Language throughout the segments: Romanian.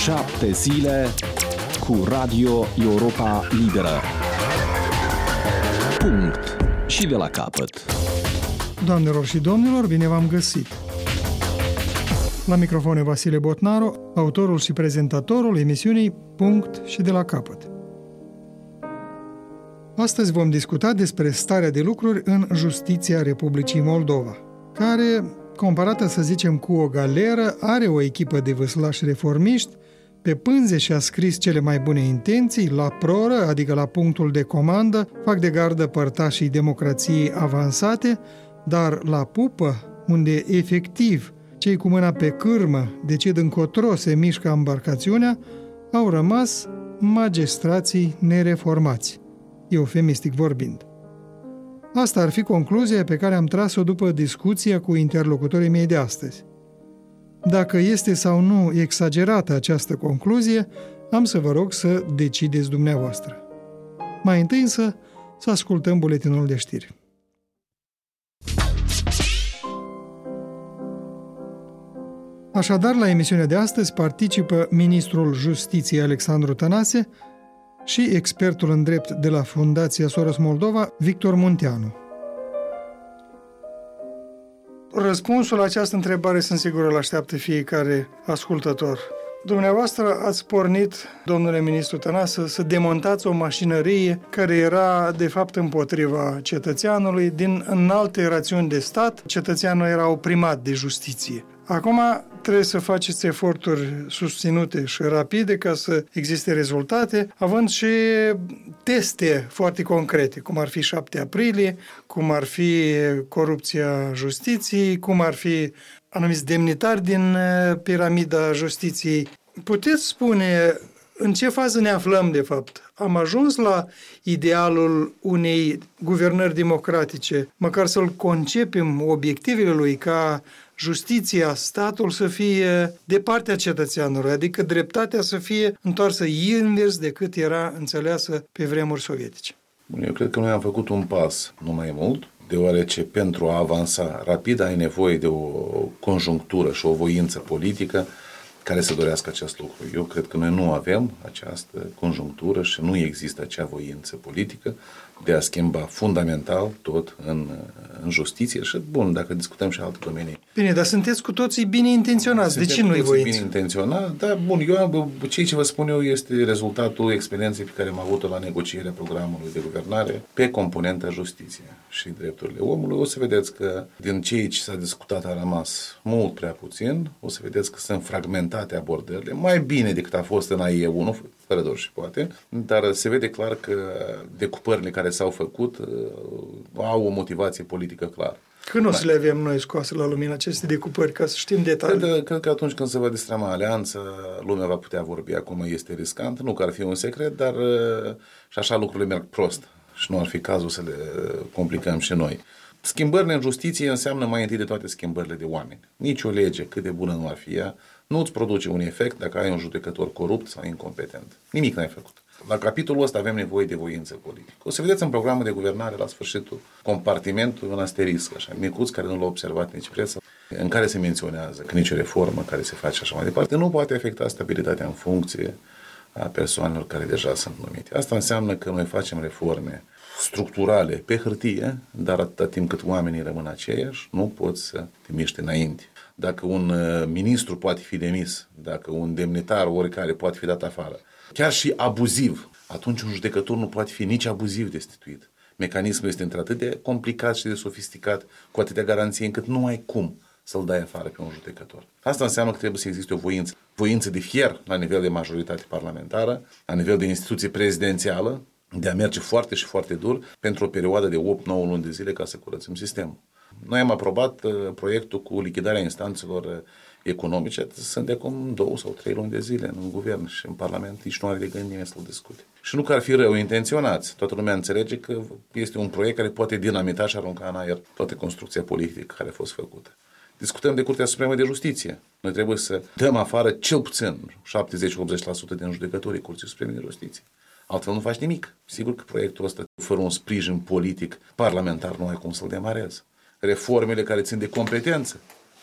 7 zile cu Radio Europa Liberă. Punct. Și de la capăt. Doamnelor și domnilor, bine v-am găsit! La microfon e Vasile Botnaru, autorul și prezentatorul emisiunii Punct și de la capăt. Astăzi vom discuta despre starea de lucruri în Justiția Republicii Moldova, care, comparată să zicem cu o galeră, are o echipă de vâslași reformiști, pe pânze și-a scris cele mai bune intenții, la proră, adică la punctul de comandă, fac de gardă părtașii democrației avansate, dar la pupă, unde efectiv cei cu mâna pe cârmă decid încotro se mișcă embarcațiunea, au rămas magistrații nereformați, eufemistic vorbind. Asta ar fi concluzia pe care am tras-o după discuția cu interlocutorii mei de astăzi. Dacă este sau nu exagerată această concluzie, am să vă rog să decideți dumneavoastră. Mai întâi însă să ascultăm buletinul de știri. Așadar, la emisiunea de astăzi participă ministrul Justiției Alexandru Tănase și expertul în drept de la Fundația Soros Moldova, Victor Munteanu. Răspunsul la această întrebare sunt sigur îl așteaptă fiecare ascultător. Dumneavoastră ați pornit, domnule ministru Tănase, să demontați o mașinărie care era, de fapt, împotriva cetățeanului. Din înalte rațiuni de stat, cetățeanul era oprimat de justiție. Acum trebuie să faceți eforturi susținute și rapide ca să existe rezultate, având și teste foarte concrete, cum ar fi 7 aprilie, cum ar fi corupția justiției, cum ar fi anumiți demnitari din piramida justiției. Puteți spune în ce fază ne aflăm, de fapt? Am ajuns la idealul unei guvernări democratice, măcar să-l concepem obiectivele lui ca justiția, statul să fie de partea cetățeanului, adică dreptatea să fie întoarsă invers decât era înțeleasă pe vremuri sovietice. Eu cred că noi am făcut un pas, nu mai mult, deoarece pentru a avansa rapid ai nevoie de o conjunctură și o voință politică care să dorească acest lucru. Eu cred că noi nu avem această conjunctură și nu există acea voință politică de a schimba fundamental tot în justiție și, bun, dacă discutăm și alte domenii. Bine, dar sunteți cu toții bine intenționați. De ce nu-i voință? Bine intenționați, dar, bun, ce vă spun eu este rezultatul experienței pe care am avut-o la negocierea programului de guvernare pe componenta justiție și drepturile omului. O să vedeți că din ceea ce s-a discutat a rămas mult prea puțin, o să vedeți că sunt fragmentate abordările, mai bine decât a fost în AIE1, fără doar și poate, dar se vede clar că decupările care s-au făcut au o motivație politică clară. Când o să le avem noi scoase la lumină aceste decupări, ca să știm detalii? Cred că atunci când se va destrama alianța, lumea va putea vorbi. Acum este riscant, nu că ar fi un secret, dar și așa lucrurile merg prost și nu ar fi cazul să le complicăm și noi. Schimbările în justiție înseamnă mai întâi de toate schimbările de oameni. Nici o lege, cât de bună nu ar fi ea, nu îți produce un efect dacă ai un judecător corupt sau incompetent. Nimic n-ai făcut. La capitolul ăsta avem nevoie de voință politică. O să vedeți în programul de guvernare, la sfârșitul, compartimentul în asterisc, așa, micuț, care nu l-a observat nici presă, în care se menționează că nicio reformă care se face așa mai departe nu poate afecta stabilitatea în funcție a persoanelor care deja sunt numite. Asta înseamnă că noi facem reforme structurale pe hârtie, dar atâta timp cât oamenii rămân aceiași, nu poți să te miști înainte. Dacă un ministru poate fi demis, dacă un demnitar oricare poate fi dat afară, chiar și abuziv, atunci un judecător nu poate fi nici abuziv destituit. Mecanismul este într-atât de complicat și de sofisticat, cu atâtea garanții, încât nu ai cum să-l dai afară pe un judecător. Asta înseamnă că trebuie să existe o voință de fier la nivel de majoritate parlamentară, la nivel de instituție prezidențială, de a merge foarte și foarte dur pentru o perioadă de 8-9 luni de zile ca să curățim sistemul. Noi am aprobat proiectul cu lichidarea instanțelor economice, sunt de acum 2 sau 3 luni de zile în guvern și în Parlament, nici nu are de gând nimeni să-l discute. Și nu că ar fi rău intenționați, toată lumea înțelege că este un proiect care poate dinamita și arunca în aer toată construcția politică care a fost făcută. Discutăm de Curtea Supremă de Justiție. Noi trebuie să dăm afară cel puțin 70-80% din judecătorii Curții Supreme de Justiție. Altfel nu faci nimic. Sigur că proiectul ăsta, fără un sprijin politic parlamentar, nu ai cum să-l demarezi. Reformele care țin de competență,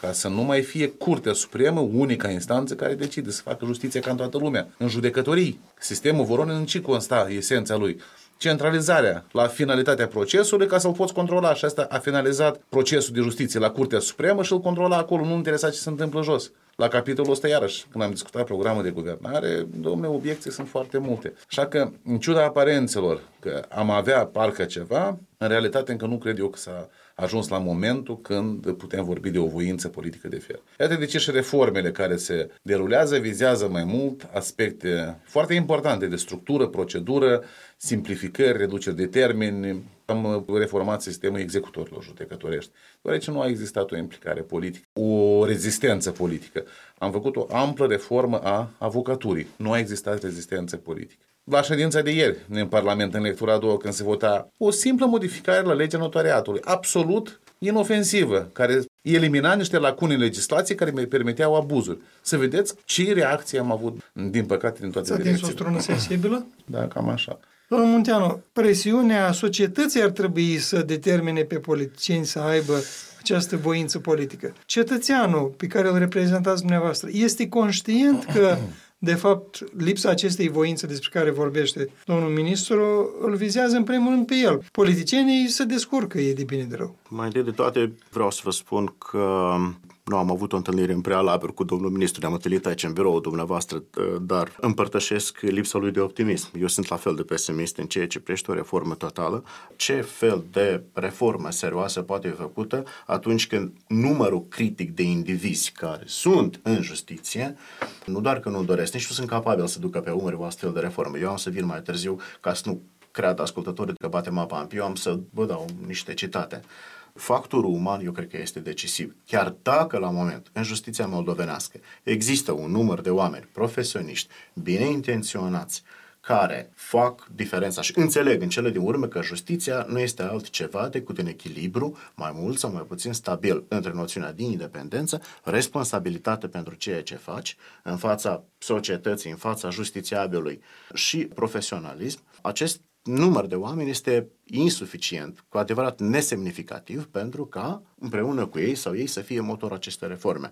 ca să nu mai fie Curtea Supremă, unica instanță care decide să facă justiție ca în toată lumea. În judecătorii, sistemul Voronin în ce consta esența lui? Centralizarea la finalitatea procesului ca să-l poți controla și asta a finalizat procesul de justiție la Curtea Supremă și îl controla acolo, nu interesa ce se întâmplă jos. La capitolul ăsta, iarăși, când am discutat programul de guvernare, domnule, obiecții sunt foarte multe. Așa că, în ciuda aparențelor că am avea parcă ceva, în realitate încă nu cred eu că s-a ajuns la momentul când putem vorbi de o voință politică de fier. Iată de ce și reformele care se derulează vizează mai mult aspecte foarte importante de structură, procedură, simplificări, reduceri de termeni. Am reformat sistemul executorilor judecătorești, deoarece nu a existat o implicare politică, o rezistență politică. Am făcut o amplă reformă a avocaturii. Nu a existat rezistență politică. La ședința de ieri, în Parlament, în lectura a doua, când se vota o simplă modificare la legea notariatului, absolut inofensivă, care elimina niște lacune în legislație care mi permiteau abuzuri. Să vedeți ce reacție am avut, din păcate, din toate direcțiile. S-a atins o strună sensibilă? Da, cam așa. Domnul Munteanu, presiunea societății ar trebui să determine pe politicieni să aibă această voință politică. Cetățeanul pe care îl reprezentați dumneavoastră este conștient că, de fapt, lipsa acestei voințe despre care vorbește domnul ministru îl vizează în primul rând pe el. Politicienii se descurcă, e de bine de rău. Mai întâi de toate vreau să vă spun că nu am avut o întâlnire în prealabil cu domnul ministru, ne-am întâlnit aici în biroul dumneavoastră, dar împărtășesc lipsa lui de optimism. Eu sunt la fel de pesimist în ceea ce privește o reformă totală. Ce fel de reformă serioasă poate fi făcută atunci când numărul critic de indivizi care sunt în justiție, nu doar că nu doresc, nici nu sunt capabili să ducă pe umăr o astfel de reformă. Eu am să vin mai târziu ca să nu creadă ascultătorii că bate mapa în piu, am să vă dau niște citate. Factorul uman, eu cred că este decisiv. Chiar dacă la moment, în justiția moldovenească, există un număr de oameni profesioniști, bine intenționați, care fac diferența și înțeleg în cele din urmă că justiția nu este altceva decât un echilibru mai mult sau mai puțin stabil între noțiunea de independență, responsabilitate pentru ceea ce faci în fața societății, în fața justițiabilului și profesionalism. Acest număr de oameni este insuficient, cu adevărat nesemnificativ, pentru ca împreună cu ei sau ei să fie motorul acestei reforme.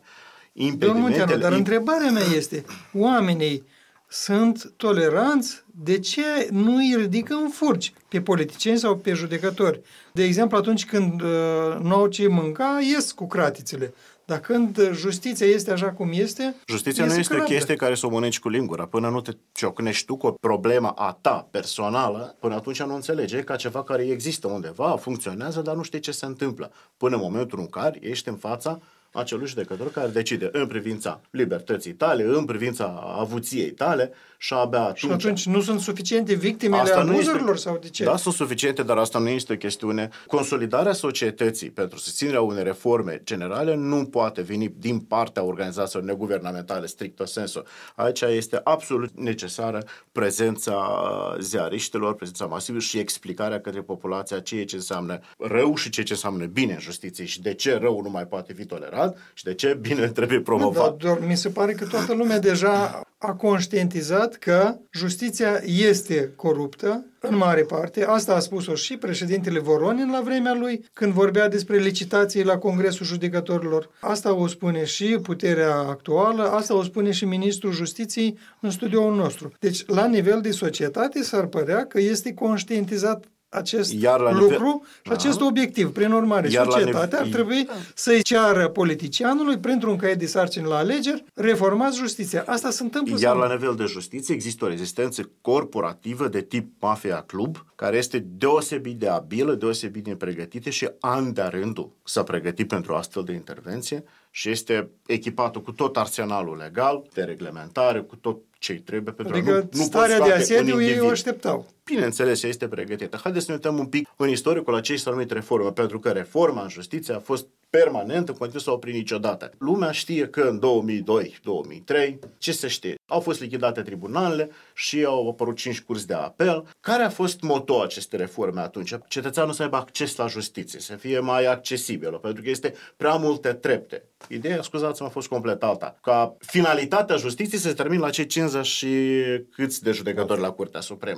Dar întrebarea mea este, oamenii sunt toleranți? De ce nu îi ridică în furci pe politicieni sau pe judecători? De exemplu, atunci când nu au ce mânca, ies cu cratițele. Dar când justiția este așa cum este... Justiția nu este o chestie care să o mănânci cu lingura. Până nu te ciocnești tu cu o problemă a ta personală, până atunci nu înțelege ca ceva care există undeva, funcționează, dar nu știi ce se întâmplă. Până în momentul în care ești în fața acelui judecător care decide în privința libertății tale, în privința avuției tale și abia atunci... Și atunci nu sunt suficiente victimele abuzurilor sau de ce? Da, sunt suficiente, dar asta nu este o chestiune. Consolidarea societății pentru susținerea unei reforme generale nu poate veni din partea organizațiilor neguvernamentale stricto sensu. Aici este absolut necesară prezența ziariștilor, prezența masivă și explicarea către populația ceea ce înseamnă rău și ceea ce înseamnă bine în justiție și de ce rău nu mai poate fi tolerat și de ce bine trebuie promovat. Da, mi se pare că toată lumea deja a conștientizat că justiția este coruptă, în mare parte. Asta a spus-o și președintele Voronin la vremea lui, când vorbea despre licitații la Congresul Judecătorilor. Asta o spune și puterea actuală, asta o spune și Ministrul Justiției în studioul nostru. Deci, la nivel de societate, s-ar părea că este conștientizat acest lucru și acest obiectiv. Prin urmare, societatea ar trebui să-i ceară politicianului, printr-un caiet de sarcini la alegeri, reformați justiția. Asta se întâmplă. Iar la nivel de justiție există o rezistență corporativă de tip mafia club, care este deosebit de abilă, deosebit de pregătită și ani de-a rândul s-a pregătit pentru astfel de intervenție și este echipată cu tot arsenalul legal, de reglementare, cu tot ce-i trebuie pentru adică nu starea de asediu ei o așteptau. Bineînțeles, ea este pregătită. Haideți să ne uităm un pic în istoricul la ce s-a numit reformă, pentru că reforma în justiție a fost permanentă, în continuu să o opri niciodată. Lumea știe că în 2002-2003, ce se știe? Au fost lichidate tribunalele și au apărut 5 curți de apel. Care a fost motoul acestei reforme atunci? Cetățeanul să aibă acces la justiție, să fie mai accesibilă, pentru că este prea multe trepte. Ideea, scuzați-mă, a fost complet alta. Ca finalitatea justiției se termină la cei 50 și câți de judecători la Curtea Supremă.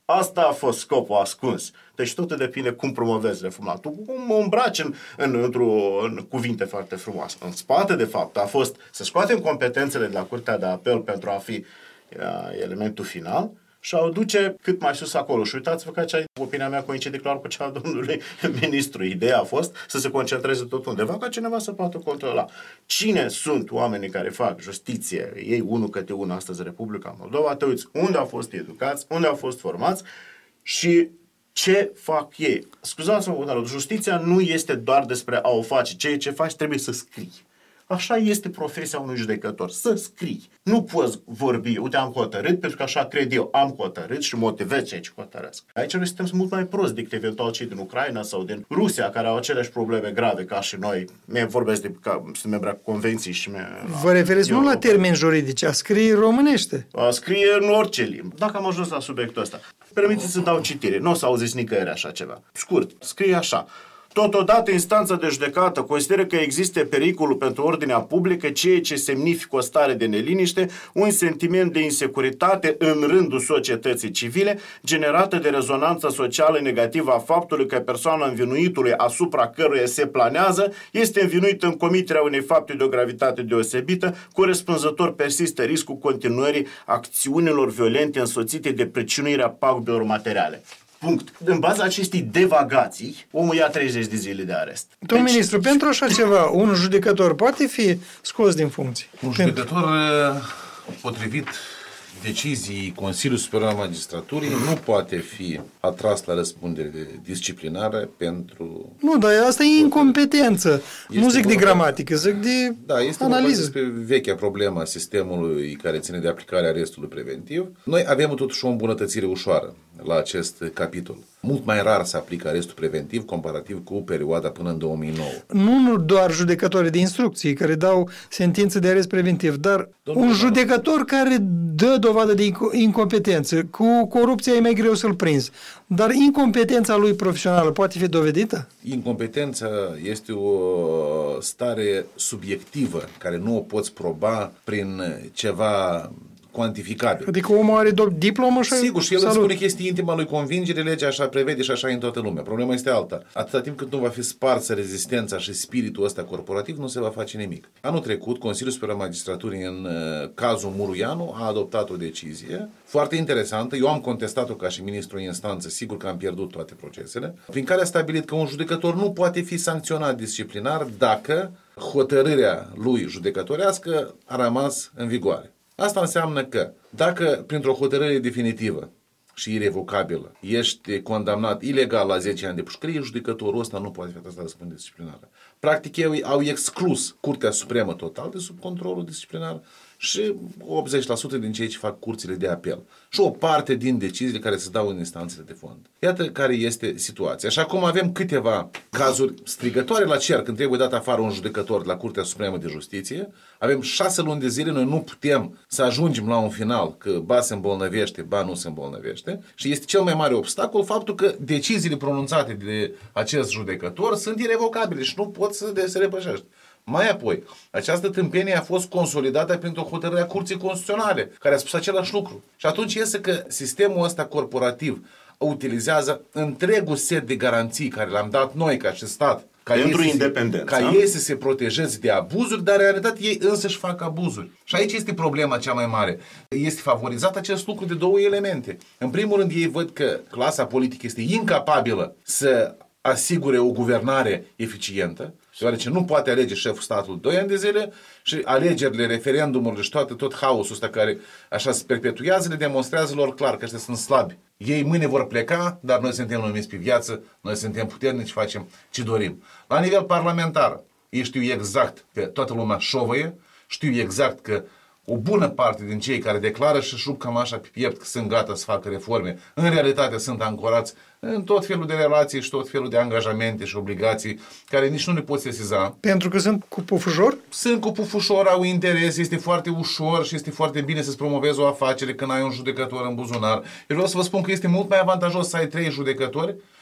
Asta a fost scopul ascuns. Deci totul depinde cum promovezi reformatul, cum o îmbraci în cuvinte foarte frumoase. În spate, de fapt, a fost să scoatem competențele de la Curtea de Apel pentru a fi elementul final și a o duce cât mai sus acolo. Și uitați-vă că opinia mea coincide clar cu cea a domnului ministru. Ideea a fost să se concentreze tot undeva ca cineva să poată controla. Cine sunt oamenii care fac justiție? Ei unul câte unul astăzi Republica Moldova. Te uiți unde au fost educați, unde au fost formați și ce fac ei. Scuzați-mă, dar justiția nu este doar despre a o face. Ceea ce faci trebuie să scrii. Așa este profesia unui judecător, să scrii. Nu poți vorbi, uite, am hotărât, pentru că așa cred eu, am hotărât și motivez ceea ce hotărăsc. Aici noi suntem mult mai prost decât eventual cei din Ucraina sau din Rusia, care au aceleași probleme grave ca și noi. Mie vorbesc de că sunt membri a convenții și Vă referiți nu la termeni juridici, a scrie românește. A scrie în orice limbă. Dacă am ajuns la subiectul ăsta, permiteți să dau citire. Nu o să auziți nicăieri așa ceva. Scurt, scrie așa. Totodată, instanța de judecată consideră că există pericolul pentru ordinea publică, ceea ce semnifică o stare de neliniște, un sentiment de insecuritate în rândul societății civile, generată de rezonanța socială negativă a faptului că persoana învinuitului asupra căruia se planează este învinuită în comiterea unei fapte de o gravitate deosebită, corespunzător persistă riscul continuării acțiunilor violente însoțite de pricinuirea pagubelor materiale. Punct. În baza acestei devagații, omul ia 30 de zile de arest. Domnul ministru, pentru așa ceva, un judecător poate fi scos din funcție? Un judecător, potrivit decizii Consiliului Superior al Magistraturii, nu poate fi atras la răspundere disciplinară pentru... Nu, dar asta e incompetență. Nu zic de gramatică, zic de analiză. Despre vechea problemă a sistemului care ține de aplicarea arestului preventiv. Noi avem totuși o îmbunătățire ușoară la acest capitol. Mult mai rar se aplică arestul preventiv comparativ cu perioada până în 2009. Nu doar judecătorii de instrucții care dau sentințe de arest preventiv, dar un judecător care dă dovadă de incompetență. Cu corupția e mai greu să-l prinzi. Dar incompetența lui profesională poate fi dovedită? Incompetența este o stare subiectivă care nu o poți proba prin ceva cuantificabil. Adică omul are diplomă și sigur, și el îți spune că este intima lui convingere, legea așa prevede și așa e în toată lumea. Problema este alta. Atâta timp cât nu va fi sparsă rezistența și spiritul ăsta corporativ, nu se va face nimic. Anul trecut, Consiliul Superior al Magistraturii, în cazul Muruianu, a adoptat o decizie foarte interesantă. Eu am contestat-o ca și ministru în instanță, sigur că am pierdut toate procesele, prin care a stabilit că un judecător nu poate fi sancționat disciplinar dacă hotărârea lui judecătorească a rămas în vigoare. Asta înseamnă că dacă printr-o hotărâre definitivă și irevocabilă ești condamnat ilegal la 10 ani de pușcărie, judecătorul ăsta nu poate fi atras la răspundere disciplinară. Practic ei au exclus Curtea Supremă total de sub controlul disciplinar și 80% din cei ce fac curțile de apel. Și o parte din deciziile care se dau în instanțele de fond. Iată care este situația. Și acum avem câteva cazuri strigătoare la cer când trebuie dat afară un judecător de la Curtea Supremă de Justiție. Avem 6 luni de zile, noi nu putem să ajungem la un final că ba se îmbolnăvește, ba nu se îmbolnăvește. Și este cel mai mare obstacol faptul că deciziile pronunțate de acest judecător sunt irevocabile și nu pot să se repășești. Mai apoi, această tâmpenie a fost consolidată printr-o hotărâre a Curții Constituționale, care a spus același lucru. Și atunci iese că sistemul ăsta corporativ utilizează întregul set de garanții care le-am dat noi ca și stat, pentru independență, ca ei să se protejeze de abuzuri, dar în realitate ei însăși fac abuzuri. Și aici este problema cea mai mare. Este favorizat acest lucru de două elemente. În primul rând, ei văd că clasa politică este incapabilă să asigure o guvernare eficientă, deoarece nu poate alege șeful statului 2 ani de zile și alegerile, referendumurile și tot haosul ăsta care așa se perpetuează, le demonstrează lor clar că ăștia sunt slabi. Ei mâine vor pleca, dar noi suntem numiți pe viață, noi suntem puternici, facem ce dorim. La nivel parlamentar, ei știu exact că toată lumea șovăie, știu exact că o bună parte din cei care declară și rup cam așa pe piept că sunt gata să facă reforme, în realitate sunt ancorați în tot felul de relații și tot felul de angajamente și obligații care nici nu le poți sesiza. Pentru că sunt cu puf ușor? Sunt cu puf ușor, au interes, este foarte ușor și este foarte bine să-ți promovezi o afacere când ai un judecător în buzunar. Eu vreau să vă spun că este mult mai avantajos să ai 3 judecători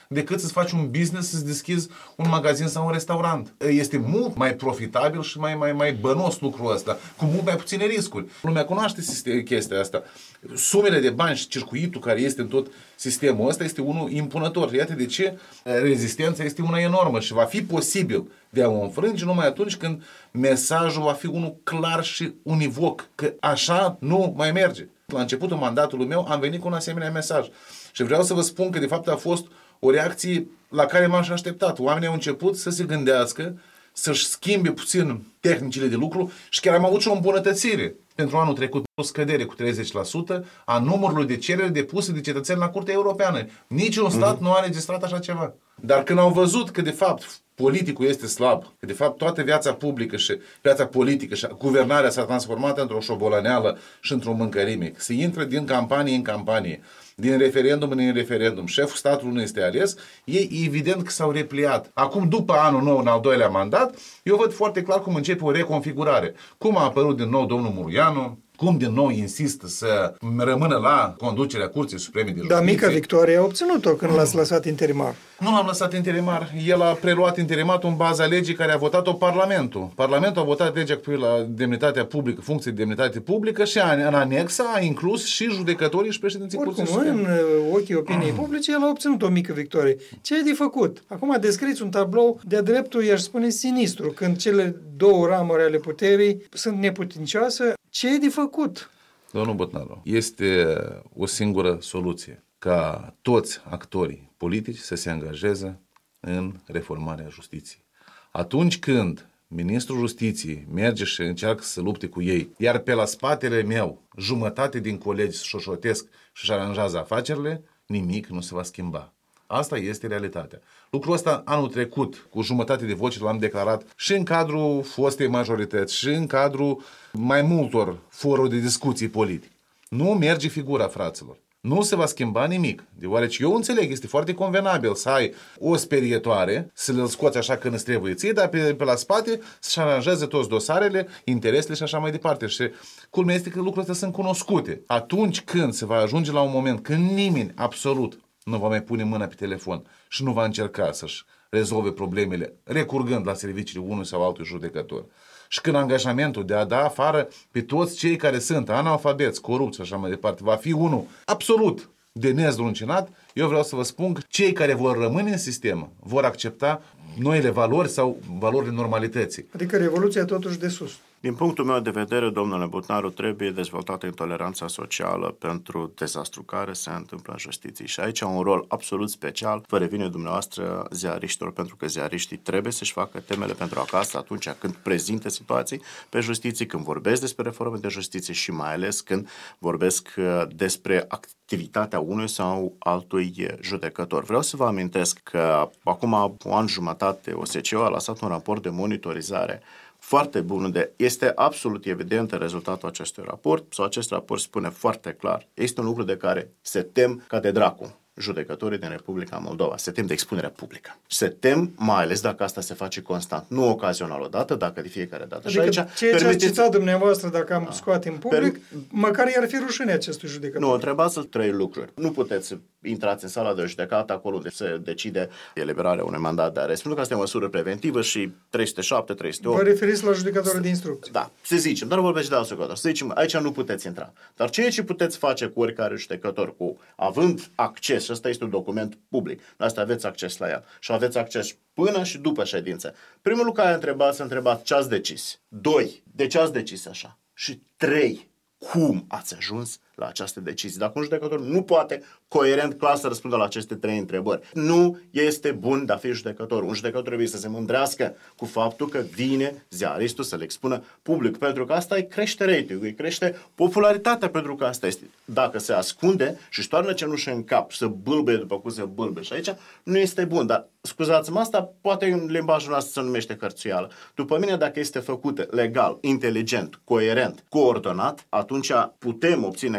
decât să-ți faci un business, să-ți deschizi un magazin sau un restaurant. Este mult mai profitabil și mai bănos lucrul ăsta, cu mult mai puține riscuri. Lumea cunoaște chestia asta. Sumele de bani și circuitul care este în tot sistemul ăsta este unul impunător. Iată de ce rezistența este una enormă și va fi posibil de a o înfrânge numai atunci când mesajul va fi unul clar și univoc, că așa nu mai merge. La începutul mandatului meu am venit cu un asemenea mesaj și vreau să vă spun că de fapt a fost o reacție la care m-am și așteptat. Oamenii au început să se gândească, să-și schimbe puțin tehnicile de lucru și chiar am avut și o îmbunătățire. Pentru anul trecut, o scădere cu 30% a numărului de cereri depuse de cetățeni la Curtea Europeană. Niciun stat nu a înregistrat așa ceva. Dar când au văzut că de fapt politicul este slab, că de fapt toată viața publică și viața politică și guvernarea s-a transformat într-o șobolăneală și într-o mâncărime, că se intră din campanie în campanie, din referendum în referendum, șeful statului nu este ales, e evident că s-au repliat. Acum, după anul nou, în al doilea mandat, eu văd foarte clar cum începe o reconfigurare. Cum a apărut din nou domnul Muruianu, cum din nou insistă să rămână la conducerea Curții Supreme de Justiție. Dar mică victorie a obținut-o când l-ați lăsat interimar. Nu l-am lăsat interimar. El a preluat interimatul în baza legii care a votat-o Parlamentul. Parlamentul a votat legea cu la demnitatea publică, funcție de demnitate publică și în anexa a inclus și judecătorii și președinții Curții Supreme. În ochii opiniei publice, el a obținut o mică victorie. Ce e de făcut? Acum descrieți un tablou de-a dreptul, i-aș spune, sinistru, când cele două ramuri ale puterii sunt neputincioase. Ce e de făcut? Domnul Botnaru, este o singură soluție, ca toți actorii politici să se angajeze în reformarea justiției. Atunci când ministrul justiției merge și încearcă să lupte cu ei, iar pe la spatele meu jumătate din colegi șoșotesc și-și aranjează afacerile, nimic nu se va schimba. Asta este realitatea. Lucrul ăsta anul trecut, cu jumătate de voce, l-am declarat și în cadrul fostei majorități și în cadrul mai multor foruri de discuții politice. Nu merge figura, fraților. Nu se va schimba nimic, deoarece eu înțeleg, este foarte convenabil să ai o sperietoare, să le scoți așa când îți trebuie ție, dar pe la spate să-și aranjeze toți dosarele, interesele și așa mai departe. Și culmea este că lucrurile astea sunt cunoscute. Atunci când se va ajunge la un moment când nimeni, absolut, nu va mai pune mâna pe telefon și nu va încerca să-și rezolve problemele recurgând la serviciile unui sau altui judecător. Și când angajamentul de a da afară pe toți cei care sunt analfabeți, corupți și așa mai departe, va fi unul absolut de nezdruncinat, eu vreau să vă spun că cei care vor rămâne în sistem vor accepta noile valori sau valorile normalității. Adică revoluția totuși de sus. Din punctul meu de vedere, domnule Botnaru, trebuie dezvoltată intoleranța socială pentru dezastru care se întâmplă în justiție. Și aici un rol absolut special vă revine dumneavoastră ziariștilor, pentru că ziariștii trebuie să-și facă temele pentru acasă atunci când prezintă situații pe justiție, când vorbesc despre reforme de justiție și mai ales când vorbesc despre activitatea unui sau altui judecător. Vreau să vă amintesc că acum un an jumătate OSCE a lăsat un raport de monitorizare foarte bun, unde este absolut evident rezultatul acestui raport, sau acest raport spune foarte clar, este un lucru de care se tem ca de dracu judecătorii din Republica Moldova, se tem de expunerea publică. Se tem, mai ales dacă asta se face constant, nu ocazional odată, dacă de fiecare dată. Adică și aici, ceea ce ați citat dumneavoastră, dacă am scoate în public, măcar i-ar fi rușine acestui judecător. Nu, întrebați-l trei lucruri. Nu puteți să intrați în sala de judecată acolo unde se decide eliberarea unui mandat de arest, pentru că asta e o măsură preventivă și 307, 308. Vă referiți la judecătorul de instrucție. Da, să zicem, dar vorbește de alt judecător. Să zicem, aici nu puteți intra. Dar ceea ce puteți face cu oricare judecător, având acces, și ăsta este un document public, asta aveți acces la el și aveți acces până și după ședință. Primul lucru care să întrebați ce ați decis. 2. De ce ați decis așa? Și 3. Cum ați ajuns la această decizie? Dacă un judecător nu poate coerent, clar să răspundă la aceste 3 întrebări, nu este bun de a fi judecător. Un judecător trebuie să se mândrească cu faptul că vine ziaristul să le expună public, pentru că asta îi crește rating-ul, îi crește popularitatea, pentru că asta este. Dacă se ascunde și își toarnă cenușă în cap și să bâlbe după cum se bâlbe și aici, nu este bun. Dar scuzați-mă, asta poate în limbajul nostru se numește hărțuială. După mine, dacă este făcută legal, inteligent, coerent, coordonat, atunci putem obține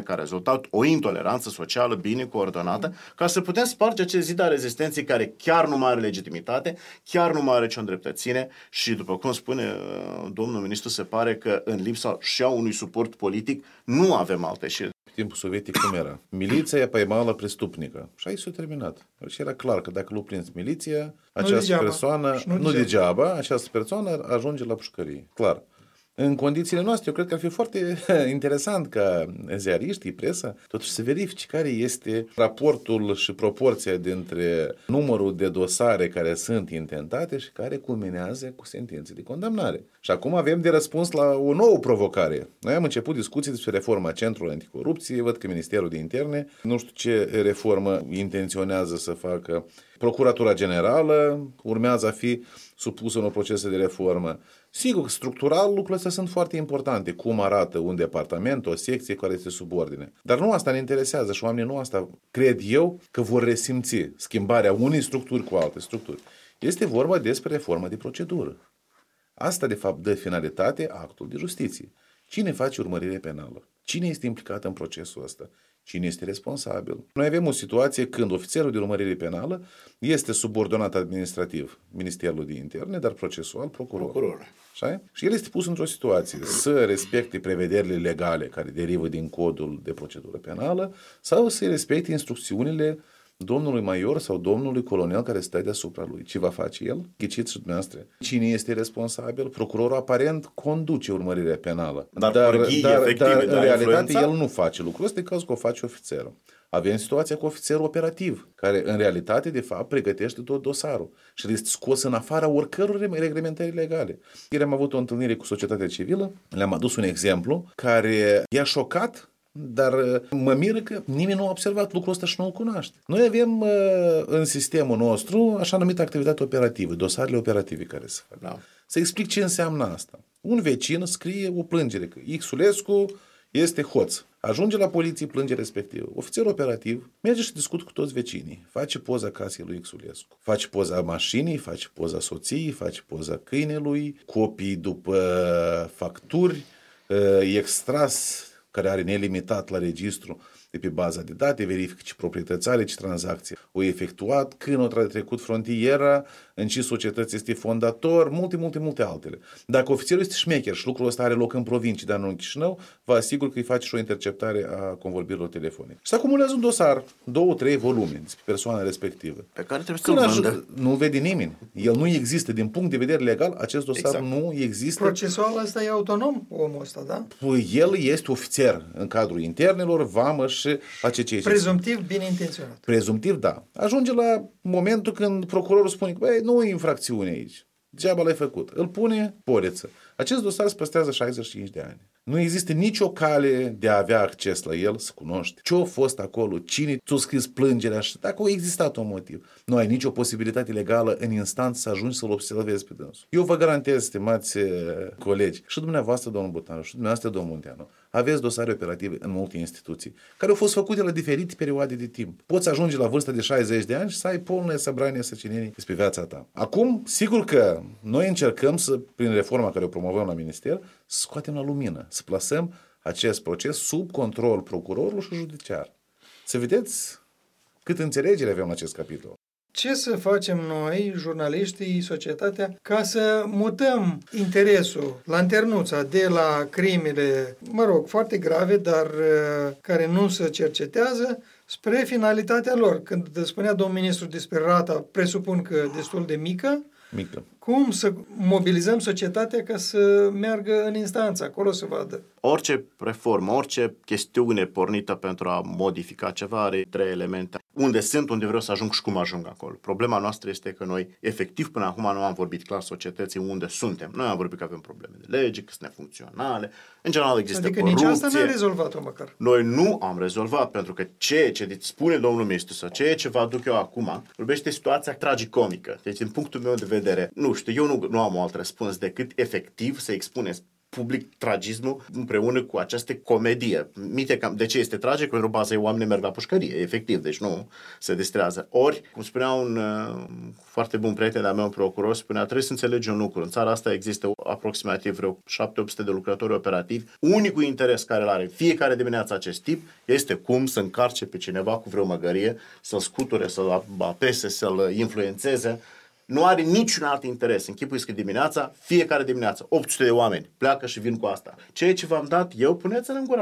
ca rezultat o intoleranță socială bine coordonată, ca să putem sparge acest zid al rezistenței care chiar nu mai are legitimitate, chiar nu mai are ce îndreptățire și, după cum spune domnul ministru, se pare că în lipsa și a unui suport politic nu avem alte ieșiri. Timpul sovietic cum era? Miliția păimala prestupnică. Și aici s-a terminat. Și era clar că dacă l-a prins miliția, această persoană, nu degeaba, această persoană ajunge la pușcărie. Clar. În condițiile noastre, eu cred că ar fi foarte interesant ca ziariștii, presa, totuși să verifice care este raportul și proporția dintre numărul de dosare care sunt intentate și care culminează cu sentințe de condamnare. Și acum avem de răspuns la o nouă provocare. Noi am început discuții despre reforma Centrului Anticorupție, văd că Ministerul de Interne, nu știu ce reformă intenționează să facă. Procuratura Generală urmează a fi supusă unor procese de reformă. Sigur, structural lucrurile astea sunt foarte importante, cum arată un departament, o secție care este subordine. Dar nu asta ne interesează și oamenii nu asta cred eu că vor resimți schimbarea unei structuri cu alte structuri. Este vorba despre reformă de procedură. Asta, de fapt, dă finalitate actul de justiție. Cine face urmărire penală? Cine este implicat în procesul ăsta? Cine este responsabil? Noi avem o situație când ofițerul de urmărire penală este subordonat administrativ Ministerului de Interne, dar procesual procuror. Și el este pus într-o situație să respecte prevederile legale care derivă din codul de procedură penală sau să respecte instrucțiunile domnului major sau domnului colonel care stă deasupra lui. Ce va face el? Ghiciți și dumneavoastră. Cine este responsabil? Procurorul aparent conduce urmărirea penală. Dar în realitate el nu face lucrul ăsta, în cazul că o face ofițerul. Avem situația cu ofițerul operativ, care în realitate, de fapt, pregătește tot dosarul și este scos în afara oricăror reglementări legale. Ieri am avut o întâlnire cu societatea civilă, le-am adus un exemplu care i-a șocat, dar mă miră că nimeni nu a observat lucrul ăsta și nu-l cunoaște. Noi avem în sistemul nostru așa numită activitate operativă, dosarele operative care se fac. Da. Să explic ce înseamnă asta. Un vecin scrie o plângere că Xulescu este hoț. Ajunge la poliție, plânge respectiv. Ofițerul operativ merge și discută cu toți vecinii. Face poza casei lui Xulescu. Face poza mașinii, face poza soției, face poza câinelui, copii după facturi, extras care are nelimitat la registru de pe baza de date, verifică ce proprietăți are, ce tranzacție o efectuat, când o trecut frontiera, în ce societăți este fondator, multe altele. Dacă ofițerul este șmecher și lucrul ăsta are loc în provincie, dar nu în Chișinău, vă asigur că îi face și o interceptare a convorbirilor telefonice. Și se acumulează un dosar, 2-3 volume despre persoana respectivă. Pe care trebuie să-l vândă. Nu vede nimeni. El nu există. Din punct de vedere legal, acest dosar nu există. Procesual ăsta e autonom, omul ăsta, da? Păi el este ofițer în cadrul internelor, vamă și face ce prezumtiv bine intenționat. Prezumtiv, da. Ajunge la momentul când procurorul spune că nu e infracțiune aici. Degeaba l-ai făcut. Îl pune poliță. Acest dosar se păstrează 65 de ani. Nu există nicio cale de a avea acces la el, să cunoști ce a fost acolo, cine ți-a scris plângerea și dacă a existat un motiv. Nu ai nicio posibilitate legală în instanță să ajungi să-l observezi pe dânsul. Eu vă garantez, stimați colegi, și dumneavoastră, domnul Botanu, și dumneavoastră, domnul Munteanu, aveți dosare operative în multe instituții, care au fost făcute la diferite perioade de timp. Poți ajunge la vârsta de 60 de ani și să ai polnă săbranie săcinenii despre viața ta. Acum, sigur că noi încercăm să, prin reforma care o promovăm la minister, să scoatem la lumină, să plasăm acest proces sub control procurorului și judiciar. Să vedeți cât înțelegere avem în acest capitol. Ce să facem noi, jurnaliștii, societatea, ca să mutăm interesul, lanternuța de la crimele, foarte grave, dar care nu se cercetează, spre finalitatea lor? Când spunea domnul ministru despre rata, presupun că destul de mică, cum să mobilizăm societatea ca să meargă în instanță, acolo să vadă? Orice reformă, orice chestiune pornită pentru a modifica ceva are 3 elemente. Unde sunt, unde vreau să ajung și cum ajung acolo. Problema noastră este că noi, efectiv, până acum nu am vorbit clar societății unde suntem. Noi am vorbit că avem probleme de lege, că sunt nefuncționale. În general există corupție. Adică nici asta nu a rezolvat-o măcar. Noi nu am rezolvat, pentru că ceea ce spune domnul ministru sau ceea ce vă aduc eu acum, vorbește situația tragicomică. Deci, din punctul meu de vedere, nu știu, eu nu am alt răspuns decât efectiv să expuneți public tragismul împreună cu această comedie. De ce este tragic? Pentru baza ei oamenii merg la pușcărie, efectiv, deci nu se distrează. Ori, cum spunea un foarte bun prieten de-a meu, un procuror, spunea, trebuie să înțelegi un lucru. În țara asta există aproximativ vreo 700-800 de lucrători operativi. Unicul interes care îl are fiecare dimineață acest tip este cum să încarce pe cineva cu vreo măgărie, să-l scuture, să-l apese, să-l influențeze. Nu are niciun alt interes. Închipuiți că fiecare dimineață, 800 de oameni pleacă și vin cu asta. Ceea ce v-am dat eu, puneți-l în gura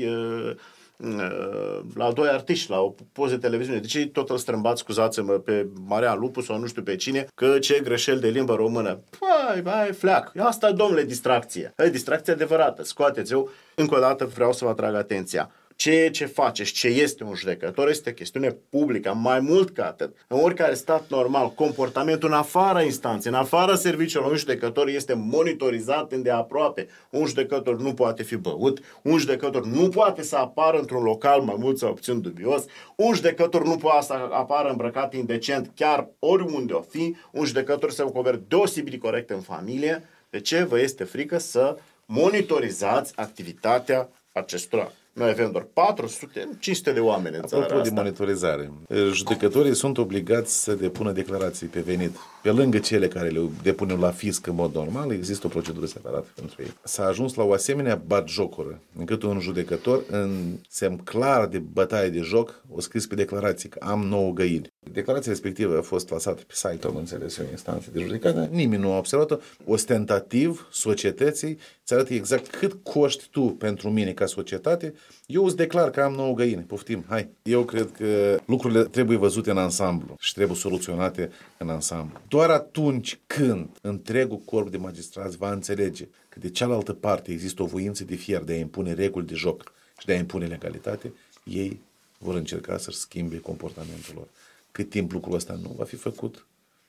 la doi artiști, la o poză de televiziune. De ce tot îl strâmbați, scuzați-mă, pe Marian Lupu sau nu știu pe cine, că ce greșeli de limbă română? Păi, fleac. Asta, domnule, distracție. E distracție adevărată. Scoateți eu. Încă o dată vreau să vă atrag atenția. Ceea ce face și ce este un judecător este chestiune publică, mai mult ca atât. În oricare stat normal, comportamentul în afara instanței, în afara serviciilor, un judecător este monitorizat îndeaproape. Un judecător nu poate fi băut, un judecător nu poate să apară într-un local mai mult sau puțin dubios, un judecător nu poate să apară îmbrăcat indecent chiar oriunde o fi, un judecător se ocupă deosebit corect în familie. De ce vă este frică să monitorizați activitatea acestora? Noi avem doar 500 de oameni în țara asta. Apropo de monitorizare, judecătorii sunt obligați să depună declarații pe venit. Pe lângă cele care le depunem la fisc în mod normal, există o procedură separată pentru ei. S-a ajuns la o asemenea batjocură, încât un judecător, în semn clar de bătaie de joc, o scris pe declarație că am 9 găini. Declarația respectivă a fost plasată pe site, am înțeles, o instanță de judecată, nimeni nu a observat-o. Ostentativ, societății îți arată exact cât coști tu pentru mine ca societate. Eu îți declar că am 9 găini, poftim, hai. Eu cred că lucrurile trebuie văzute în ansamblu și trebuie soluționate în ansamblu. Doar atunci când întregul corp de magistrați va înțelege că de cealaltă parte există o voință de fier de a impune reguli de joc și de a impune legalitate, ei vor încerca să-și schimbe comportamentul lor. Cât timp lucrul ăsta nu va fi făcut,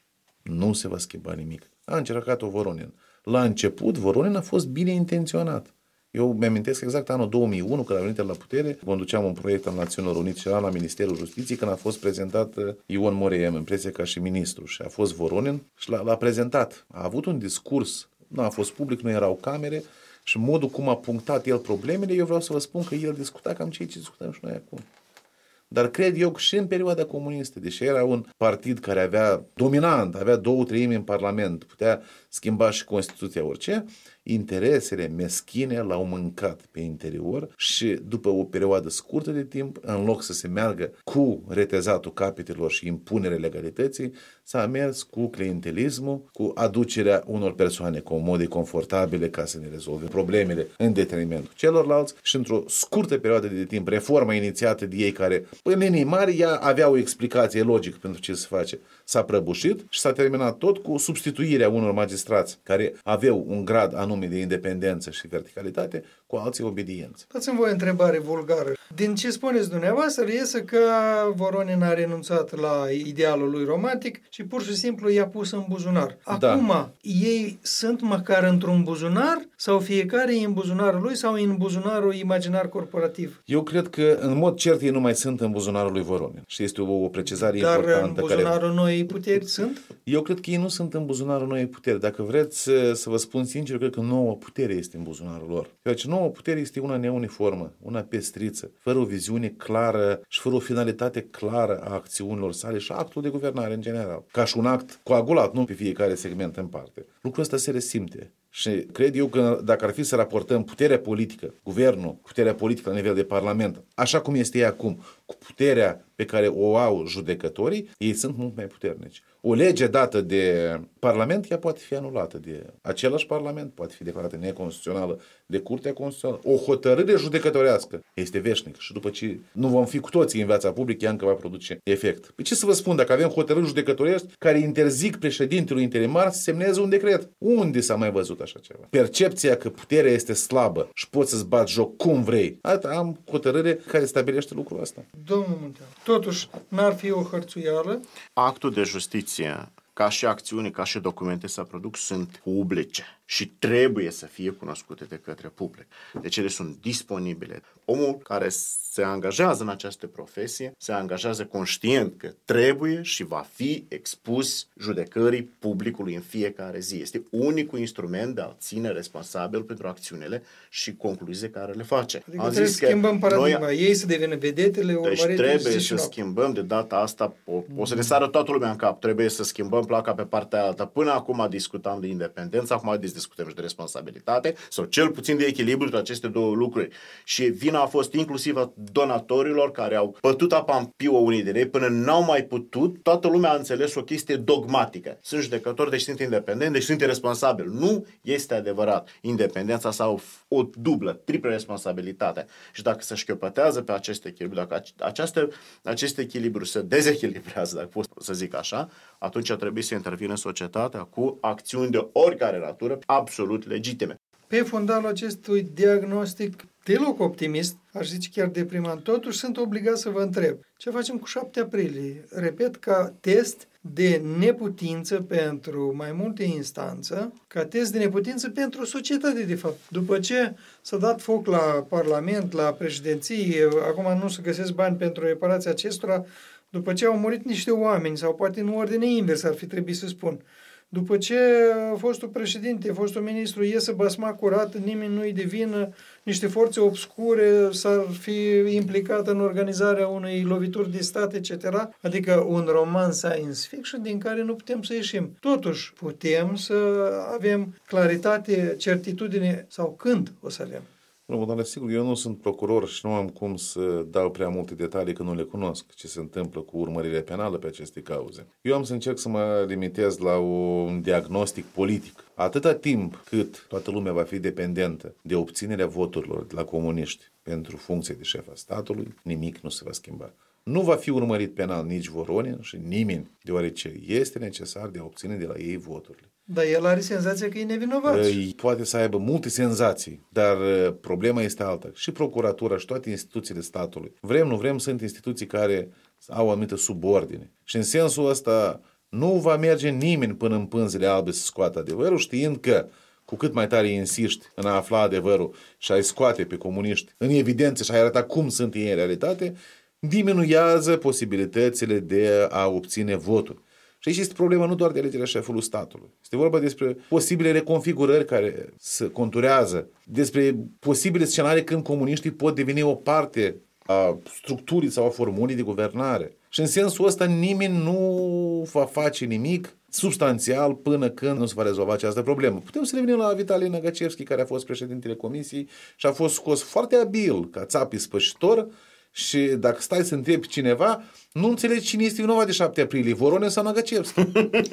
nu se va schimba nimic. A încercat-o Voronin. La început, Voronin a fost bine intenționat. Eu mi-amintesc exact anul 2001, când a venit la putere, conduceam un proiect al Națiunilor Unite și era la Ministerul Justiției, când a fost prezentat Ion Moreiem, în prețe ca și ministru, și a fost Voronin și l-a prezentat. A avut un discurs, nu a fost public, nu erau camere, și modul cum a punctat el problemele, eu vreau să vă spun că el discuta cam ce discutăm și noi acum. Dar cred eu că și în perioada comunistă, deși era un partid care avea dominant, avea 2/3 în Parlament, putea schimba și Constituția, orice, interesele meschine l-au mâncat pe interior și după o perioadă scurtă de timp, în loc să se meargă cu retezatul capitelor și impunerea legalității, s-a mers cu clientelismul, cu aducerea unor persoane comode, confortabile, ca să ne rezolve problemele în detrimentul celorlalți și într-o scurtă perioadă de timp, reforma inițiată de ei care, în linii mari, ea avea o explicație logică pentru ce se face. S-a prăbușit și s-a terminat tot cu substituirea unor magistrați care aveau un grad anume de independență și verticalitate cu alții obediență. Dați-mi voi o întrebare vulgară. Din ce spuneți dumneavoastră, iese că Voronin a renunțat la idealul lui romantic și pur și simplu i-a pus în buzunar. Acum, ei sunt măcar într-un buzunar sau fiecare e în buzunarul lui sau e în buzunarul imaginar corporativ? Eu cred că, în mod cert, ei nu mai sunt în buzunarul lui Voronin. Și este o precizare importantă. Dar în buzunarul Noii Puteri sunt? Eu cred că ei nu sunt în buzunarul Noii Puteri. Dacă vreți să vă spun sincer, cred că Noua Putere este în buzunarul lor. Deci Noua Putere este una neuniformă, una pestriță, fără o viziune clară și fără o finalitate clară a acțiunilor sale și actul de guvernare în general. Ca și un act coagulat, nu pe fiecare segment în parte. Lucrul ăsta se resimte. Și cred eu că dacă ar fi să raportăm puterea politică, guvernul, puterea politică la nivel de parlament, așa cum este ea acum, cu puterea pe care o au judecătorii, ei sunt mult mai puternici. O lege dată de parlament, ea poate fi anulată de același parlament, poate fi declarată neconstituțională de Curtea Constituțională. O hotărâre judecătorească este veșnică și după ce nu vom fi cu toții în viața publică, ea încă va produce efect. Păi ce să vă spun, dacă avem hotărâri judecătorești care interzic președintelui interimar să semneze un decret? Unde s-a mai văzut așa ceva? Percepția că puterea este slabă și poți să-ți bați joc cum vrei. Am hotărâre care stabilește lucrul ăsta. Domnul Munteanu, totuși n-ar fi o hărțuială? Actul de justiție, ca și acțiuni, ca și documente să produc, sunt publice. și trebuie să fie cunoscute de către public. Deci ele sunt disponibile. Omul care se angajează în această profesie se angajează conștient că trebuie și va fi expus judecării publicului în fiecare zi. Este unicul instrument de a ține responsabil pentru acțiunile și concluziile care le face. Adică trebuie să schimbăm paradigma. Ei să devină vedetele, deci trebuie să schimbăm de data asta. O să ne sară toată lumea în cap. Trebuie să schimbăm placa pe partea alta. Până acum discutam de independență, acum discutăm și de responsabilitate, sau cel puțin de echilibru între aceste două lucruri. Și vina a fost inclusiv a donatorilor care au bătut apa în piuă unii din ei până n-au mai putut. Toată lumea a înțeles o chestie dogmatică. Sunt judecători, deci sunt independenți, deci sunt irresponsabili. Nu este adevărat. Independența sau o dublă, triplă responsabilitate. Și dacă se șchiopătează pe acest echilibru, dacă acest echilibru se dezechilibrează, dacă pot să zic așa, atunci trebuie să intervină societatea cu acțiuni de oricare natură absolut legitime. Pe fundalul acestui diagnostic deloc optimist, aș zice chiar deprimant, totuși sunt obligat să vă întreb, ce facem cu 7 aprilie? Repet, ca test de neputință pentru mai multe instanțe, ca test de neputință pentru societate, de fapt. După ce s-a dat foc la Parlament, la președinție, acum nu se găsesc bani pentru reparația acestora, după ce au murit niște oameni, sau poate în ordine invers ar fi trebuit să spun, după ce fostul președinte, fostul ministru iese basma curată, nimeni nu-i de vină, niște forțe obscure s-ar fi implicat în organizarea unei lovituri de stat, etc. Adică un roman science fiction din care nu putem să ieșim. Totuși, putem să avem claritate, certitudine sau când o să avem. Nu, dar sigur, eu nu sunt procuror și nu am cum să dau prea multe detalii că nu le cunosc ce se întâmplă cu urmărirea penală pe aceste cauze. Eu am să încerc să mă limitez la un diagnostic politic. Atâta timp cât toată lumea va fi dependentă de obținerea voturilor de la comuniști pentru funcție de șef al statului, nimic nu se va schimba. Nu va fi urmărit penal nici Voronin și nimeni, deoarece este necesar de a obține de la ei voturile. Dar el are senzația că e nevinovat. Poate să aibă multe senzații, dar problema este alta. Și procuratura și toate instituțiile statului. Vrem, nu vrem, sunt instituții care au o anumită subordine. Și în sensul ăsta nu va merge nimeni până în pânzele albe să scoată adevărul, știind că cu cât mai tare insiști în a afla adevărul și a-i scoate pe comuniști în evidență și a-i arăta cum sunt ei în realitate, diminuează posibilitățile de a obține voturi. Și aici este problema nu doar de alegerea șefului statului. Este vorba despre posibile reconfigurări care se conturează, despre posibile scenarii când comuniștii pot deveni o parte a structurii sau a formulii de guvernare. Și în sensul ăsta nimeni nu va face nimic substanțial până când nu se va rezolva această problemă. Putem să revenim la Vitali Năgăcevski, care a fost președintele comisiei și a fost scos foarte abil ca țap ispășitor. Și dacă stai să întrebi cineva, nu înțelegi cine este vinovat de 7 aprilie, Voronin sau Năgăcevski.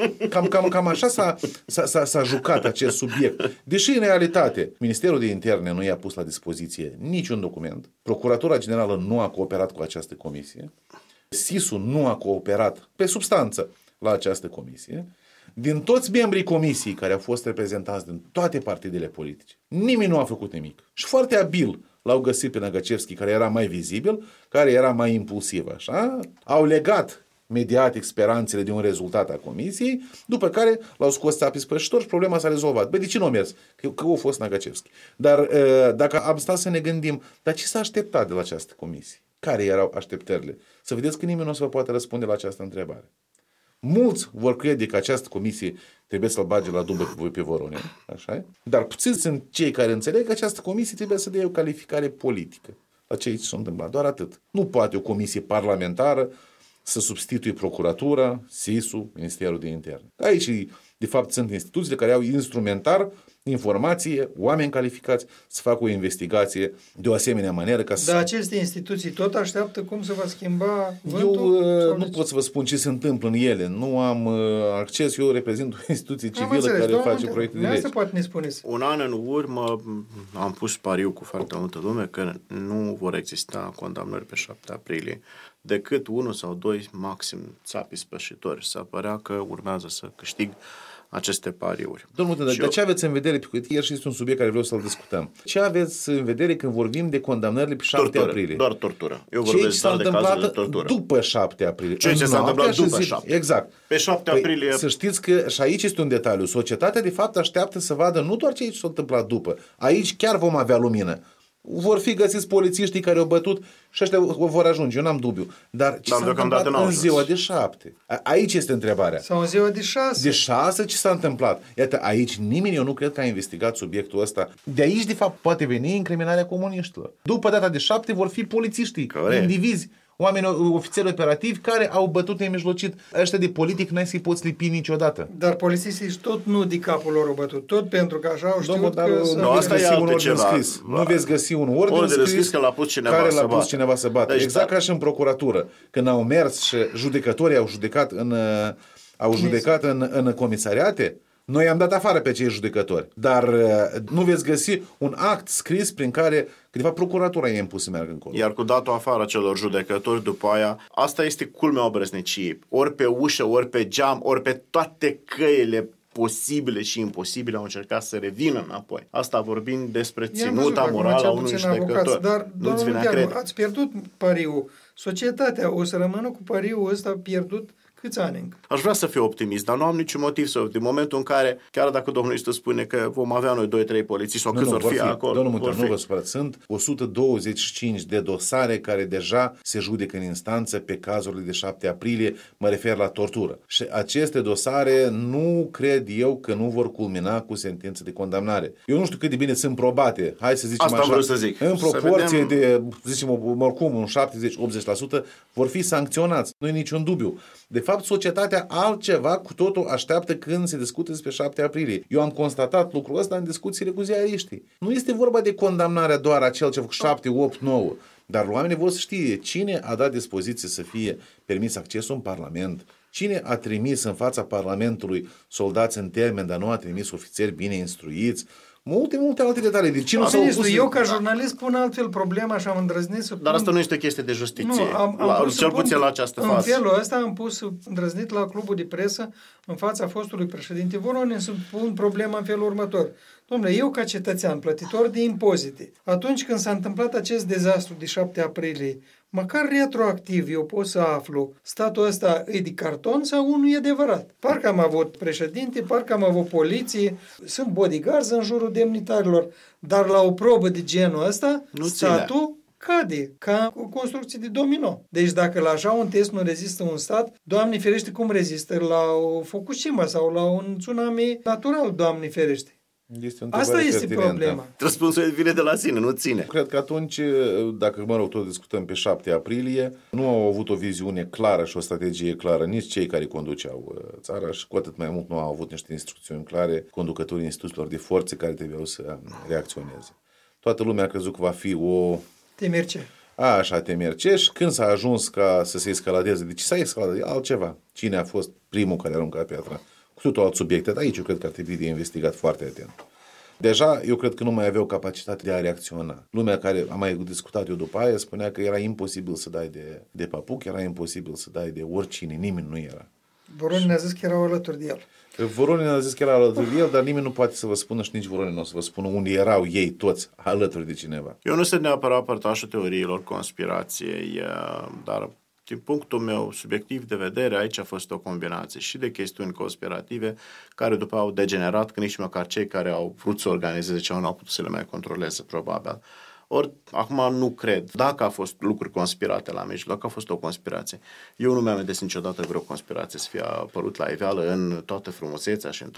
Cam așa s-a jucat acest subiect. Deși, în realitate, Ministerul de Interne nu i-a pus la dispoziție niciun document, Procuratura Generală nu a cooperat cu această comisie, SIS-ul nu a cooperat pe substanță la această comisie, din toți membrii comisiei care au fost reprezentați din toate partidele politice, nimeni nu a făcut nimic. Și foarte abil l-au găsit pe Năgăcevski, care era mai vizibil, care era mai impulsiv, așa. Au legat mediatic speranțele de un rezultat a comisiei, după care l-au scos țapii spășitori și problema s-a rezolvat. Băi, de ce nu a mers? Că a fost Năgăcevski. Dar dacă am stat să ne gândim, dar ce s-a așteptat de la această comisie? Care erau așteptările? Să vedeți că nimeni nu o să vă poate răspunde la această întrebare. Mulți vor crede că această comisie trebuie să-l bage la dubă pe Voronin, așa? Dar puțini sunt cei care înțeleg că această comisie trebuie să dea o calificare politică la ce aici s-a întâmplat. Doar atât. Nu poate o comisie parlamentară să substituie procuratura, SIS-ul, Ministerul de Interne. Aici, de fapt, sunt instituțiile care au instrumentar, informație, oameni calificați să facă o investigație de o asemenea manieră ca să... Dar aceste instituții tot așteaptă cum se va schimba vântul? Eu nu pot să vă spun ce se întâmplă în ele. Nu am acces. Eu reprezint o instituție civilă care face proiecte de lege. Poate ne spuneți. Un an în urmă am pus pariu cu foarte multă lume că nu vor exista condamnări pe 7 aprilie decât 1 sau 2 maxim țapi spășitori. Se părea că urmează să câștig aceste pariuri. Domnul, dar ce aveți în vedere, ieri și este un subiect care vreau să-l discutăm, ce aveți în vedere când vorbim de condamnările pe 7 aprilie? Doar tortură. Eu Ce vorbesc s-a doar de cazurile de întâmplat tortură. după 7 aprilie? Ce s-a întâmplat după 7? Exact. Pe 7 aprilie... Să știți că și aici este un detaliu. Societatea, de fapt, așteaptă să vadă nu doar ce s-a întâmplat după. Aici chiar vom avea lumină. Vor fi găsiți polițiștii care au bătut și ăștia vor ajunge, eu n-am dubiu. Dar ce s-a întâmplat în ziua de 7? Aici este întrebarea. Sau în ziua de 6? De 6 ce s-a întâmplat? Iată, aici nimeni, eu nu cred că a investigat subiectul ăsta. De aici, de fapt, poate veni incriminarea comuniștilor. După data de 7 vor fi polițiștii, indivizi, oameni, ofițeri operativi care au bătut nemijlocit. Ăștia de politic n-ai să-i poți lipi niciodată. Dar polițiștii tot nu de capul lor au bătut, tot pentru că așa au știut că... Nu, asta e altceva. Nu veți găsi un ordine scris că l-a pus cineva care să l-a pus cineva să bată. Deci, exact ca și în procuratură. Când au mers și judecătorii au judecat în comisariate, noi am dat afară pe cei judecători, dar nu veți găsi un act scris prin care, de fapt, procuratura i-a impus să meargă încolo. Iar cu datul afară celor judecători după aia, asta este culmea obrăzniciei. Ori pe ușă, ori pe geam, ori pe toate căile posibile și imposibile au încercat să revină înapoi. Asta vorbind despre ținuta morală a unui judecător. Dar, nu-ți vine a crede. Ați pierdut pariul. Societatea o să rămână cu pariul ăsta pierdut câți ani încă? Aș vrea să fiu optimist, dar nu am niciun motiv să... Din momentul în care, chiar dacă domnul Iisus spune că vom avea noi 2-3 polițiști sau câți vor fi acolo... Domnul Muntăr, nu vă supărați. Sunt 125 de dosare care deja se judecă în instanță pe cazurile de 7 aprilie, mă refer la tortură. Și aceste dosare nu cred eu că nu vor culmina cu sentință de condamnare. Eu nu știu cât de bine sunt probate. Hai să zicem asta așa. Vreau să zic. În proporție de, zicem, oricum, un 70-80% vor fi sancționați. Nu e niciun dubiu. De fapt, societatea altceva cu totul așteaptă când se discută despre 7 aprilie. Eu am constatat lucrul ăsta în discuțiile cu ziariștii. Nu este vorba de condamnarea doar a cel ce a făcut 7, 8, 9, dar oamenii vor să știe cine a dat dispoziție să fie permis accesul în Parlament, cine a trimis în fața Parlamentului soldați în termen, dar nu a trimis ofițeri bine instruiți. Multe alte detalii. De ce nu s-au opus... Eu, ca jurnalist, pun altfel problema și am îndrăznit să pun... Dar asta nu este o chestie de justiție. Cel puțin la această fază. În felul ăsta am îndrăznit la clubul de presă în fața fostului președinte Voronin să pun problema în felul următor. Dom'le, eu ca cetățean, plătitor de impozite, atunci când s-a întâmplat acest dezastru de 7 aprilie, măcar retroactiv eu pot să aflu statul ăsta e de carton sau unul e adevărat. Parcă am avut președinte, parcă am avut poliție, sunt bodyguards în jurul demnitarilor, dar la o probă de genul ăsta, statul cade ca o construcție de domino. Deci dacă la așa un test nu rezistă un stat, Doamne ferește cum rezistă la o Fukushima sau la un tsunami natural, Doamne ferește. Asta este problema. Răspunsul vine de la sine, nu ține. Cred că atunci, dacă, tot discutăm pe 7 aprilie, nu au avut o viziune clară și o strategie clară nici cei care conduceau țara și cu atât mai mult nu au avut niște instrucțiuni clare conducătorii instituțiilor de forțe care trebuiau să reacționeze. Toată lumea a crezut că va fi o... Temerce. Așa, temerce. Și când s-a ajuns ca să se escaladeze, de ce s-a escaladat? Altceva. Cine a fost primul care a aruncat piatra? Cu totul alt subiect. Aici eu cred că ar trebui de investigat foarte atent. Deja, eu cred că nu mai aveau capacitate de a reacționa. Lumea care am mai discutat eu după aia spunea că era imposibil să dai de papuc, era imposibil să dai de oricine, nimeni nu era. Voronin a zis că erau alături de el. Voronin a zis că era alături de el, dar nimeni nu poate să vă spună și nici Voronin nu o să vă spună unde erau ei toți alături de cineva. Eu nu sunt neapărat părtașul teoriilor conspirației, dar din punctul meu subiectiv de vedere, aici a fost o combinație și de chestiuni conspirative care după au degenerat, că nici măcar cei care au vrut să organizeze ceva nu au putut să le mai controleze, probabil. Ori, acum nu cred. Dacă a fost lucruri conspirate la mijloc, dacă a fost o conspirație. Eu nu mi-am amintesc niciodată vreo conspirație să fie apărut la iveală în toată frumusețea și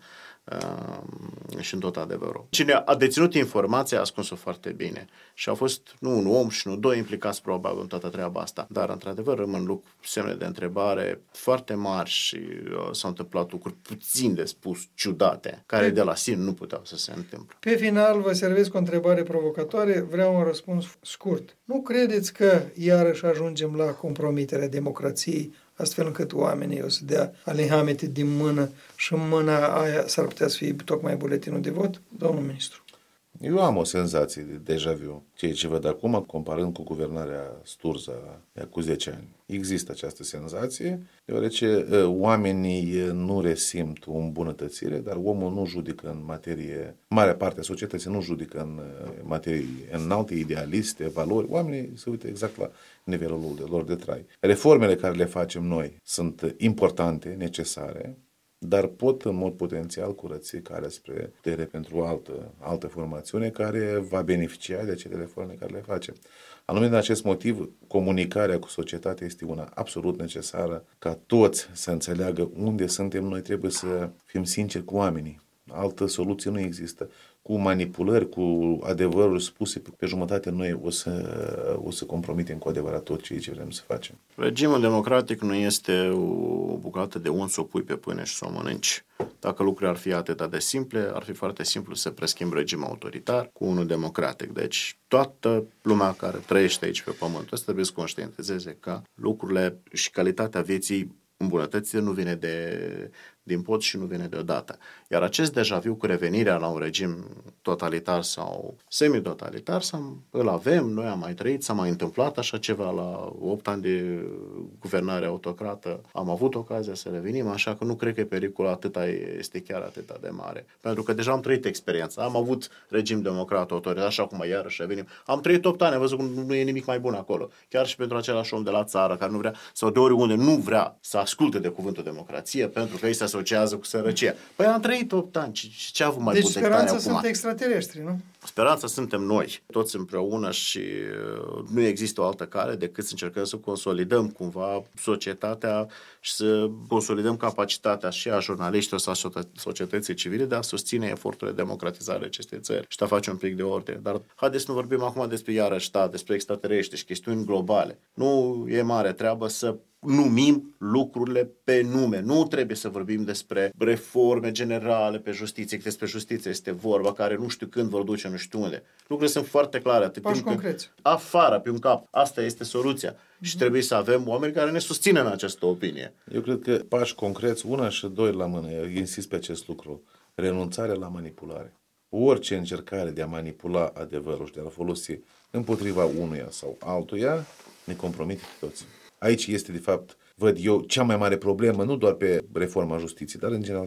în tot adevărul. Cine a deținut informația a ascuns-o foarte bine și au fost nu un om și nu doi implicați probabil în toată treaba asta, dar într-adevăr rămân semne de întrebare foarte mari și s-au întâmplat lucruri puțin de spus ciudate, care de la sine nu puteau să se întâmple. Pe final vă servesc o întrebare provocatoare, vreau un răspuns scurt. Nu credeți că iarăși ajungem la compromiterea democrației, astfel încât oamenii o să dea alihamete din mână și în mâna aia s-ar putea să fie tocmai buletinul de vot? Domnul ministru. Eu am o senzație de deja vu. Ceea ce văd acum, comparând cu guvernarea Sturza cu 10 ani. Există această senzație, deoarece oamenii nu resimt o îmbunătățire, dar omul nu judecă în materie, marea parte a societății nu judecă în materie înalte, idealiste, valori. Oamenii se uită exact la nivelul lor de trai. Reformele care le facem noi sunt importante, necesare, dar pot în mod potențial curăți calea spre putere pentru altă formațiune care va beneficia de acele reforme care le facem. Anume, din acest motiv, comunicarea cu societatea este una absolut necesară, ca toți să înțeleagă unde suntem. Noi trebuie să fim sinceri cu oamenii. Altă soluție nu există. Cu manipulări, cu adevăruri spuse pe jumătate, noi o să compromitem cu adevărat tot ce vrem să facem. Regimul democratic nu este o bucată de unt să o pui pe pâine și să o mănânci. Dacă lucrurile ar fi atât de simple, ar fi foarte simplu să preschimbi regimul autoritar cu unul democratic. Deci toată lumea care trăiește aici pe pământul ăsta trebuie să conștientizeze că lucrurile și calitatea vieții îmbunătățire nu vine din pod și nu vine deodată. Iar acest deja vu cu revenirea la un regim totalitar sau semi-totalitar, îl avem, noi am mai trăit, s-a mai întâmplat așa ceva la 8 ani de guvernare autocrată, am avut ocazia să revenim, așa că nu cred că pericolul este chiar atât de mare. Pentru că deja am trăit experiența, am avut regim democrat autoritar, așa cum iarăși revenim. Am trăit 8 ani, am văzut că nu e nimic mai bun acolo. Chiar și pentru același om de la țară care nu vrea, sau de oriunde nu vrea să asculte de cuvântul democrație, pentru că ei se asociază cu sărăcia. Păi am trăit 8 ani. Ce a avut mai bun decât acum? Deci speranța sunt extraterestri, nu? Speranța suntem noi, toți împreună și nu există o altă cale decât să încercăm să consolidăm cumva societatea și să consolidăm capacitatea și a jurnaliștilor sau societății civile de a susține eforturile de democratizare acestei țări și de a face un pic de ordine. Dar haideți să nu vorbim acum despre iarăși stat, despre extraterestri și chestiuni globale. Nu e mare treabă să numim lucrurile pe nume. Nu trebuie să vorbim despre reforme generale pe justiție, că despre justiție este vorba, care nu știu când vor duce, nu știu unde. Lucrurile sunt foarte clare. Pași concreți. Afară, pe un cap. Asta este soluția. Și trebuie să avem oameni care ne susțin în această opinie. Eu cred că pași concreți, 1 și 2 la mână, eu insist pe acest lucru. Renunțarea la manipulare. Orice încercare de a manipula adevărul și de a folosi împotriva unuia sau altuia ne compromite pe toți. Aici este, de fapt, văd eu, cea mai mare problemă, nu doar pe reforma justiției, dar în general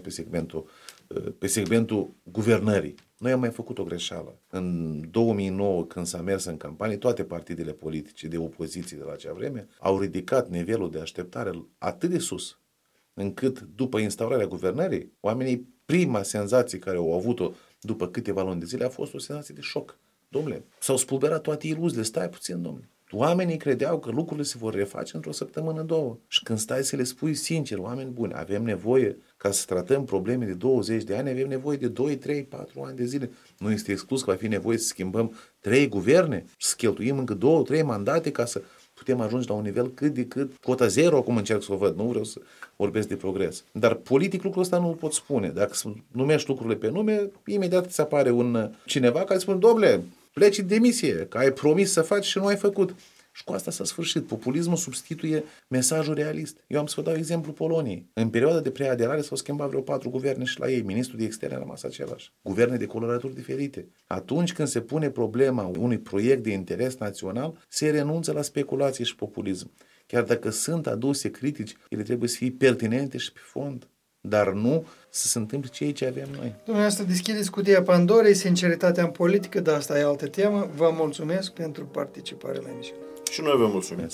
pe segmentul guvernării. Noi am mai făcut o greșeală. În 2009, când s-a mers în campanie, toate partidele politice de opoziție de la acea vreme au ridicat nivelul de așteptare atât de sus, încât după instaurarea guvernării, oamenii, prima senzație care au avut-o după câteva luni de zile a fost o senzație de șoc. Dom'le, s-au spulberat toate iluziile, stai puțin, dom'le. Oamenii credeau că lucrurile se vor reface într-o săptămână, 2. Și când stai să le spui sincer, oameni buni, avem nevoie, ca să tratăm probleme de 20 de ani, avem nevoie de 2, 3, 4 ani de zile. Nu este exclus că va fi nevoie să schimbăm 3 guverne, să cheltuim încă 2, 3 mandate ca să putem ajunge la un nivel cât de cât cota zero, acum încerc să o văd, nu vreau să vorbesc de progres. Dar politic lucrul ăsta nu îl pot spune. Dacă numești lucrurile pe nume, imediat ți apare cineva care spune, dom'le, pleci în demisie, că ai promis să faci și nu ai făcut. Și cu asta s-a sfârșit. Populismul substituie mesajul realist. Eu am să vă dau exemplu Poloniei. În perioada de preaderare s-au schimbat vreo 4 guverne și la ei. Ministrul de externe a rămas același. Guverne de coloraturi diferite. Atunci când se pune problema unui proiect de interes național, se renunță la speculație și populism. Chiar dacă sunt aduse critici, ele trebuie să fie pertinente și pe fond. Dar nu să se întâmple ceea ce avem noi. Dumneavoastră deschideți cutia Pandorei, sinceritatea în politică, dar asta e altă temă. Vă mulțumesc pentru participare la emisiune. Și noi vă mulțumim.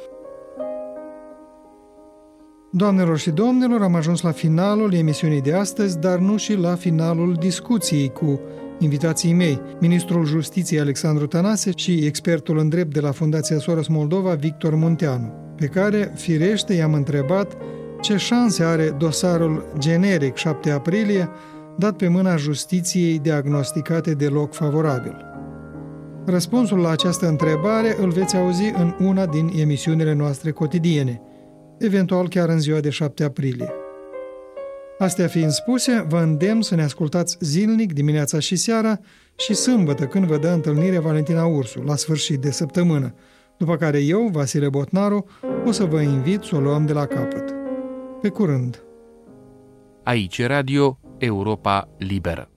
Doamnelor și domnilor, am ajuns la finalul emisiunii de astăzi, dar nu și la finalul discuției cu invitații mei, Ministrul Justiției Alexandru Tănase și expertul în drept de la Fundația Soros Moldova, Victor Munteanu, pe care, firește, i-am întrebat ce șanse are dosarul generic 7 aprilie, dat pe mâna justiției diagnosticate deloc favorabil. Răspunsul la această întrebare îl veți auzi în una din emisiunile noastre cotidiene, eventual chiar în ziua de 7 aprilie. Astea fiind spuse, vă îndemn să ne ascultați zilnic, dimineața și seara, și sâmbătă, când vă dă întâlnire Valentina Ursu, la sfârșit de săptămână, după care eu, Vasile Botnaru, o să vă invit să o luăm de la capăt. Pe curând! Aici Radio Europa Liberă.